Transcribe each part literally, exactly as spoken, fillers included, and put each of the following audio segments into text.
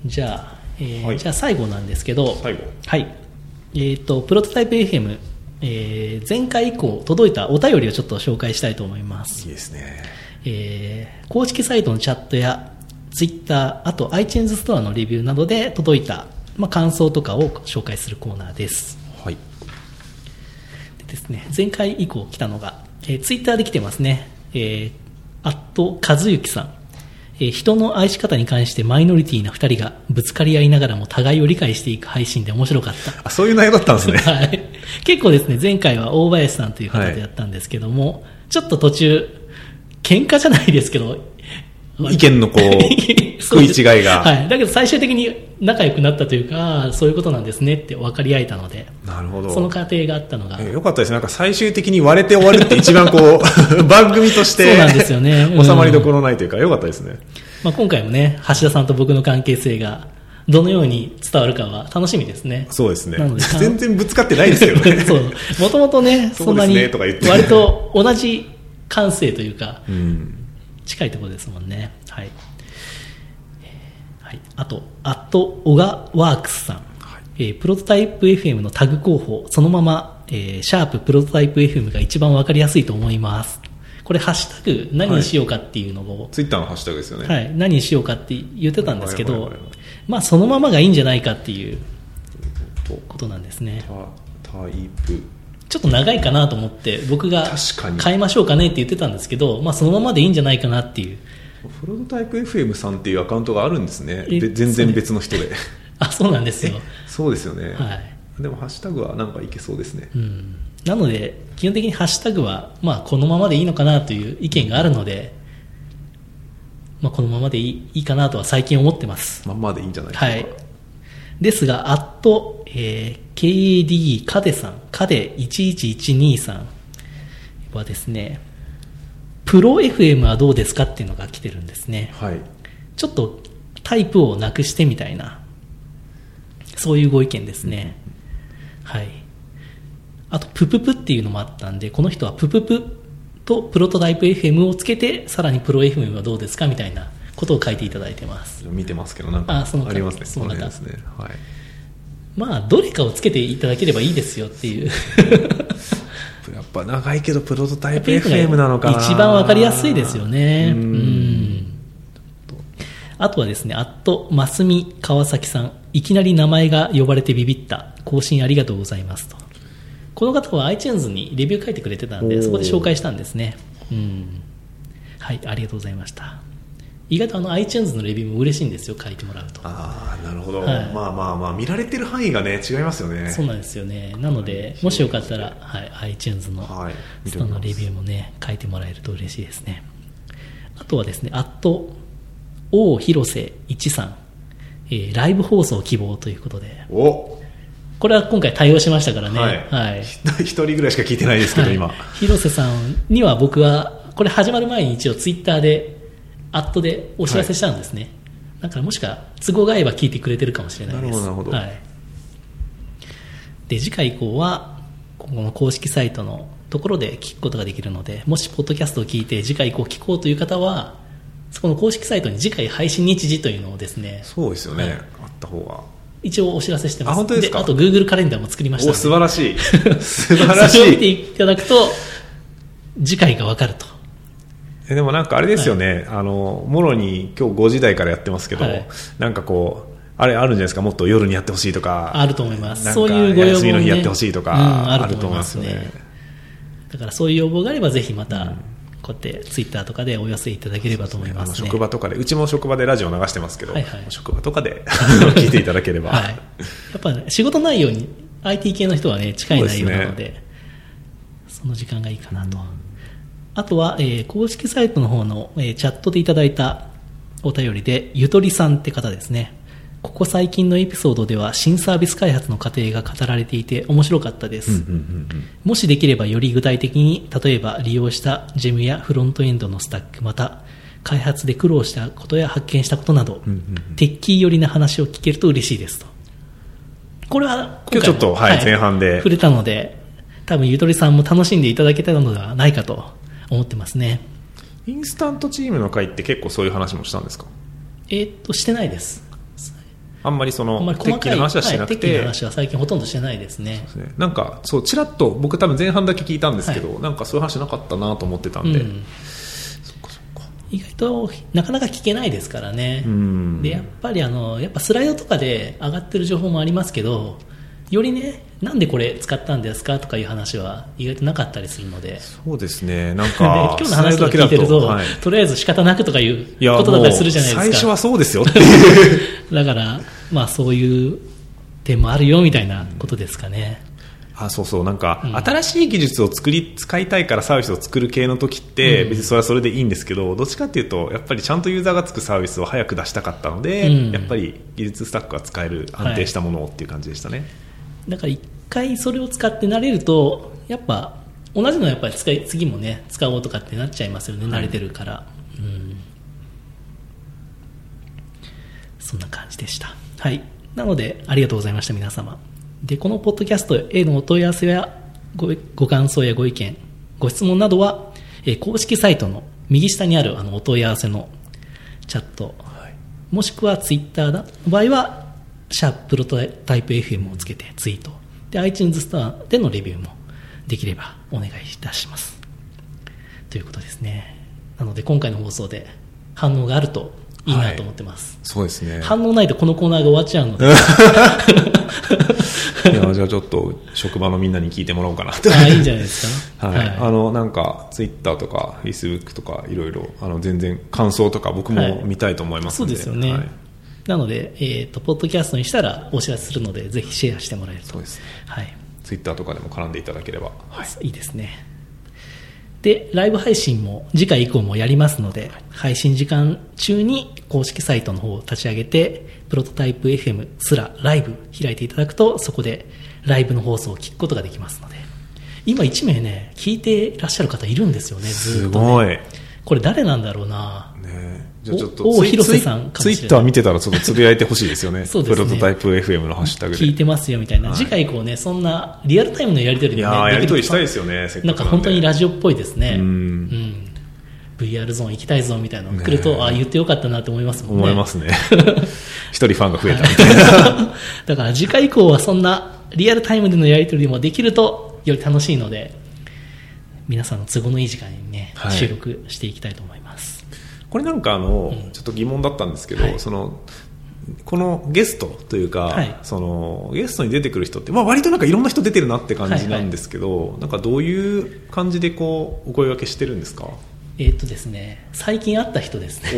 じゃあ、えーはい、 じゃあ最後なんですけど、 最後、 はいえー、とプロトタイプ エフエム、えー、前回以降届いたお便りをちょっと紹介したいと思います。 いいですね。 えー、公式サイトのチャットやツイッター、あと iTunes ストアのレビューなどで届いた、まあ、感想とかを紹介するコーナーです。 はい。 でですね、前回以降来たのが、えー、ツイッターで来てますね。えー、アット和幸さん、えー、人の愛し方に関してマイノリティなふたりがぶつかり合いながらも互いを理解していく配信で面白かった。 あ、そういう内容だったんですね。 はい。結構ですね、前回は大林さんという方でやったんですけども、はい、ちょっと途中喧嘩じゃないですけど、 意見のこう食い違いが、 はい、だけど最終的に仲良くなったというか、そういうことなんですねって分かり合えたので、 なるほど、 その過程があったのが、 えー、よかったですね。なんか最終的に割れて終わるって一番こう番組としてそうなんですよね、 収まりどころないというか、よかったですね。 まあ、今回もね、橋田さんと僕の関係性がどのように伝わるかは楽しみですね。 そうですね。 なので全然ぶつかってないですけどね。 そう、もともとね、そんなに割と同じ感性というか、うん、近いところですもんね。はい。はい、あと、アットオガワークスさん、はいえー、プロトタイプ エフエム のタグ候補、そのまま、えー、シャーププロトタイプ エフエム が一番わかりやすいと思います。これハッシュタグ何にしようかっていうのを、はい、 ツイッターのハッシュタグですよね。 はい、何にしようかって言ってたんですけど、まあそのままがいいんじゃないかっていうことなんですね。 タイプ。 ちょっと長いかなと思って僕が変えましょうかねって言ってたんですけど、まあそのままでいいんじゃないかなっていう。 プロトタイプ エフエム さんっていうアカウントがあるんですね。全然別の人で。 あ、そうなんですよ。 そうですよね。 はい。 でもハッシュタグはなんかいけそうですね。 うん。なので基本的にハッシュタグはまあこのままでいいのかなという意見があるので、まあこのままでいい、いいかなとは最近思ってます。 まんまでいいんじゃないでしょうか。 はい。ですが、アット、えー、ケーエーディー カデさん、カデいちいちいちにさんはですね、プロ エフエム はどうですかっていうのが来てるんですね。 はい。 ちょっとタイプをなくしてみたいな、そういうご意見ですね。うん、はい。あと、プププっていうのもあったんで、この人はプププとプロトタイプ エフエム をつけて、さらにプロ エフエム はどうですかみたいなことを書いていただいてます。 見てますけど、なんかありますね。 その方ですね。はい。 まあどれかをつけていただければいいですよっていうやっぱ長いけどプロトタイプ エフエム なのかな。 一番わかりやすいですよね。うんうんあとはですね、アットマスミ川崎さん、いきなり名前が呼ばれてビビった、更新ありがとうございますと。この方は iTunes にレビュー書いてくれてたんで、そこで紹介したんですね。うんはい、ありがとうございました。意外とあの iTunes のレビューも嬉しいんですよ、書いてもらうと。 ああ、なるほど、 はい、 まあまあまあ見られてる範囲がね違いますよね。 そうなんですよね。なのでもしよかったら、はい、iTunes のストのレビューもね書いてもらえると嬉しいですね。あとはですね、アット王広瀬いちさん、えー、ライブ放送希望ということで、 おこれは今回対応しましたからね。 はいはい、 一人ぐらいしか聞いてないですけど、はい、今広瀬さんには僕はこれ始まる前に一応ツイッターでアットでお知らせしたんですね、はい、だからもしか都合が合えば聞いてくれてるかもしれないです。 なるほどなるほど、 はい、で次回以降はこの公式サイトのところで聞くことができるので、もしポッドキャストを聞いて次回以降聞こうという方はそこの公式サイトに次回配信日時というのをですね、 そうですよね、はい、あった方が一応お知らせしてます。 あ、本当ですか。 であと Google カレンダーも作りましたので、 お素晴らしい素晴らしいそれを見ていただくと次回が分かると。 でもなんかあれですよね、はい、あのもろに今日ごじ台からやってますけど、はい、なんかこうあれあるんじゃないですか、もっと夜にやってほしいとか。 あると思います。 そういうご要望、ね、休みの日やってほしいとか、うん、あると思いますね。 だからそういう要望があればぜひまた、うん、こうやってツイッターとかでお寄せいただければと思いますね。 あの職場とかで、うちも職場でラジオ流してますけど、はいはい、職場とかで聞いていただければ、はい、 やっぱ、ね、仕事内容に アイティー 系の人はね近い内容なの で, で、ね、その時間がいいかなと、うん、あとは、えー、公式サイトの方の、えー、チャットでいただいたお便りでゆとりさんって方ですね。ここ最近のエピソードでは新サービス開発の過程が語られていて面白かったです、うんうんうんうん、もしできればより具体的に、例えば利用したジェムやフロントエンドのスタック、また開発で苦労したことや発見したことなど、うんうんうん、テッキー寄りな話を聞けると嬉しいですと。これは今回今日ちょっと、はいはい、前半で触れたので、多分ゆとりさんも楽しんでいただけたのではないかと思ってますね。 インスタントチームの会って結構そういう話もしたんですか。 えー、っとしてないです。 あんまりそのあんまり細かいテッキーな話はしてなくて、 はい、テッキーな話は最近ほとんどしてないですね。 そうですね、なんかそうちらっと僕多分前半だけ聞いたんですけど、はい、なんかそういう話なかったなと思ってたんで、うん、 そっかそっか、意外となかなか聞けないですからね。うん、でやっぱりあのやっぱスライドとかで上がってる情報もありますけど、よりね、なんでこれ使ったんですかとかいう話は意外となかったりするので。 そうですね、なんか今日の話とか聞いてると、はい、とりあえず仕方なくとかいうことだったりするじゃないですか。 最初はそうですよっていうだからまあそういう点もあるよみたいなことですかね。 うん、あ、そうそう、なんか、うん、新しい技術を作り使いたいからサービスを作る系の時って、うん、別にそれはそれでいいんですけど、どっちかっていうとやっぱりちゃんとユーザーがつくサービスを早く出したかったので、うん、やっぱり技術スタックが使える安定したものをっていう感じでしたね。はい、だから一回それを使って慣れると、やっぱ同じのやっぱり使い次もね使おうとかってなっちゃいますよね、慣れてるから。はい、うん、そんな感じでした。はい、なのでありがとうございました皆様。でこのポッドキャストへのお問い合わせや ご, ご感想やご意見ご質問などは、えー、公式サイトの右下にあるあのお問い合わせのチャット、はい、もしくはツイッターの場合はシャーププロトタイプ エフエム をつけてツイートで iTunes ストアでのレビューもできればお願いいたしますということですね。なので今回の放送で反応があるといいなと思ってます。はい、そうですね。反応ないとこのコーナーが終わっちゃうのでいやじゃあちょっと職場のみんなに聞いてもらおうかなと。あ、いいんじゃないですか。はい、はい、あのなんかツイッターとかフェイスブックとかいろいろあの全然感想とか僕も見たいと思いますので、はい、そうですよね。はい、なので、えーと、ポッドキャストにしたらお知らせするのでぜひシェアしてもらえると。そうですね。はい、ツイッターとかでも絡んでいただければ、はい、いいですね。でライブ配信も次回以降もやりますので、配信時間中に公式サイトの方を立ち上げてプロトタイプ エフエム すらライブ開いていただくと、そこでライブの放送を聞くことができますので、今いち名ね聞いていらっしゃる方いるんですよね。ずっとね、すごい。これ誰なんだろうな、ね、じゃあちょっと大広瀬さんかもしれない。ツイッター見てたらちょっとつぶやいてほしいですよね。そうですね、プロトタイプ エフエム のハッシュタグで聞いてますよみたいな、はい、次回以降ねそんなリアルタイムのやり取りで、ね、いややり取りしたいですよね。せっかくなんでなんか本当にラジオっぽいですね。うん、うん、ブイアール ゾーン行きたいぞみたいなの来ると、ね、あ言ってよかったなと思いますもんね。思いますね一人ファンが増えたみたいなだから次回以降はそんなリアルタイムでのやり取りもできるとより楽しいので、皆さんの都合のいい時間にね、はい、収録していきたいと思います。これなんかあの、うん、ちょっと疑問だったんですけど、はい、そのこのゲストというか、はい、そのゲストに出てくる人って、まあ、割となんかいろんな人出てるなって感じなんですけど、はいはい、なんかどういう感じでこうお声掛けしてるんですか？えーっとですね、最近会った人ですね。めっ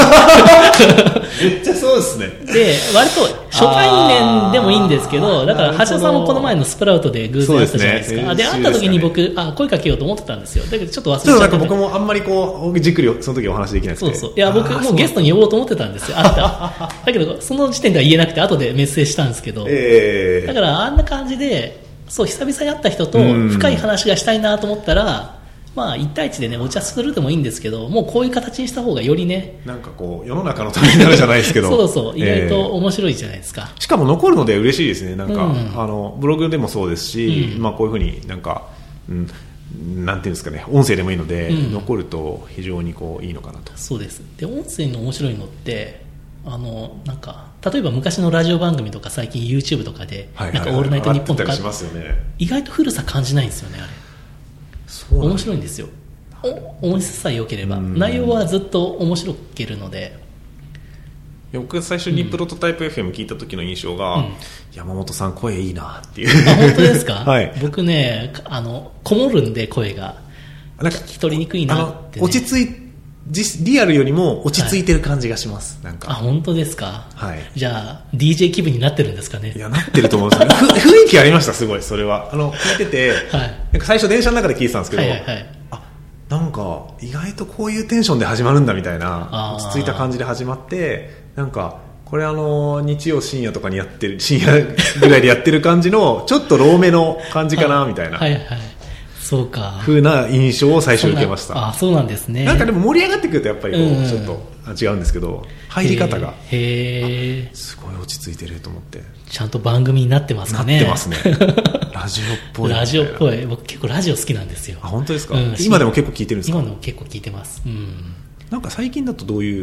ちゃそうですね。で、割と初対面でもいいんですけど、だから橋田さんもこの前のスプラウトで偶然会ったじゃないですか。で、会った時に僕、あ、声かけようと思ってたんですよ。だけどちょっと忘れちゃった。ちょっとなんか僕もあんまりこうじっくりその時お話できなくて。そうそう。いや、僕もうゲストに呼ぼうと思ってたんですよ。会った。だけどその時点では言えなくて後でメッセージしたんですけど。えー、だからあんな感じで、そう久々に会った人と深い話がしたいなと思ったら。まあ、いち対いちでねお茶するでもいいんですけど、もうこういう形にした方がよりね、なんかこう世の中のためになるじゃないですけどそうそう、意外と面白いじゃないですか。えー、しかも残るので嬉しいですね。なんか、うん、あのブログでもそうですし、うん、まあ、こういうふうになんか、うん、なんていうんですかね、音声でもいいので、うん、残ると非常にこういいのかなと。そうです。で音声の面白いのってあのなんか例えば昔のラジオ番組とか最近 YouTube とかで、はいはいはい、なんかオールナイトニッポンとか、ね、意外と古さ感じないんですよね。あれ面白いんですよ。音質さえ良ければ内容はずっと面白けるので。いや僕が最初にプロトタイプ エフエム 聞いた時の印象が、うん、山本さん声いいなっていう。あ、本当ですか？はい、僕ねあのこもるんで声がなんか聞き取りにくいなって、ね、落ち着いリアルよりも落ち着いてる感じがします。はい、なんかあ、本当ですか？はい、じゃあ ディージェー 気分になってるんですかね？いやなってると思うんですよね。雰囲気ありました。すごいそれはあの聞いてて、はい、なんか最初電車の中で聞いてたんですけど、はいはいはい、あなんか意外とこういうテンションで始まるんだみたいな、落ち着いた感じで始まって、なんかこれあの日曜深夜とかにやってる深夜ぐらいでやってる感じのちょっとローめの感じかなみたいな。はいはい、そうか風な印象を最初受けました。あ、そうなんですね。なんかでも盛り上がってくるとやっぱりこう、うん、ちょっと違うんですけど、入り方がへーすごい落ち着いてると思って。ちゃんと番組になってますかね？なってますね。ラジオっぽい。ラジオっぽい。僕結構ラジオ好きなんですよ。あ、本当ですか？うん、今でも結構聞いてるんですか？今でも結構聞いてます。うん、なんか最近だとどういう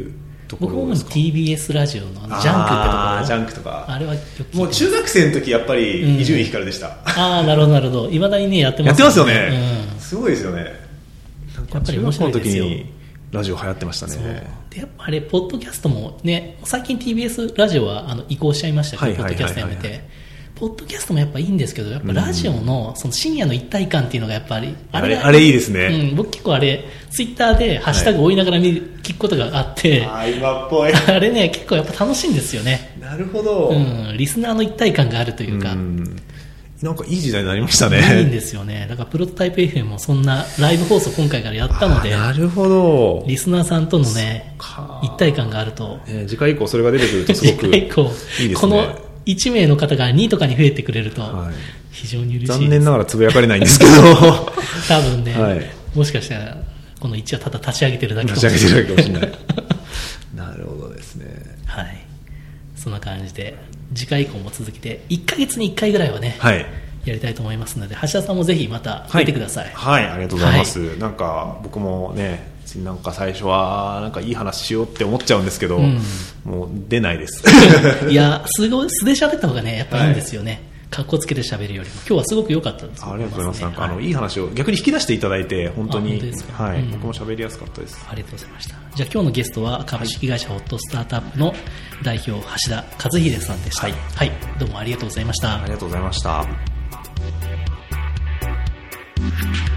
僕も ティービーエス ラジオのジャンクってところ、 あジャンクとかあれはもう中学生の時やっぱり伊集院光でした、 うん、ああなるほどなるほど、いまだにねやってますよね。やってますよね、うん、すごいですよね。なんかやっぱり面白いですよ。 中学校の時にラジオ流行ってましたね。 でやっぱあれポッドキャストもね、最近 ティービーエス ラジオはあの移行しちゃいましたけど、ポッドキャストやめて、ポッドキャストもやっぱいいんですけど、やっぱラジオのその深夜の一体感っていうのがやっぱり、 あれあれいいですね、 うん、僕結構あれツイッターでハッシュタグ追いながら見る、はい、聞くことがあって、 あ今っぽいあれね結構やっぱ楽しいんですよね。 なるほど、 うん、リスナーの一体感があるというか、うんなんかいい時代になりましたね。 いいんですよね。だからプロトタイプ エフエム もそんなライブ放送今回からやったので、 なるほど、 リスナーさんとのね一体感があると、 えー、次回以降それが出てくるとすごくいいですね。 次回以降このいち名の方がにとかに増えてくれると非常に嬉しいです。 残念ながらつぶやかれないんですけど多分ね、はい、もしかしたらこのいちはただ立ち上げてるだけかもしれない。 立ち上げてるだけかもしれないなるほどですね。 はい、そんな感じで次回以降も続けていっかげつにいっかいぐらいはね、はい、やりたいと思いますので、橋田さんもぜひまた出てください。 はい、はい、ありがとうございます、はい、なんか僕もねなんか最初はなんかいい話しようって思っちゃうんですけど、うん、もう出ないですいやすごい素で喋った方がねやっぱいいんですよね、はい、かっこつけて喋るよりも今日はすごく良かったです。 ありがとうございます。なんかあの、はい、いい話を逆に引き出していただいて本当に、はい、うん、僕も喋りやすかったです。 ありがとうございました。じゃあ今日のゲストは株式会社ホットスタートアップの代表橋田和秀さんでした。はい、はい、どうもありがとうございました。 ありがとうございました。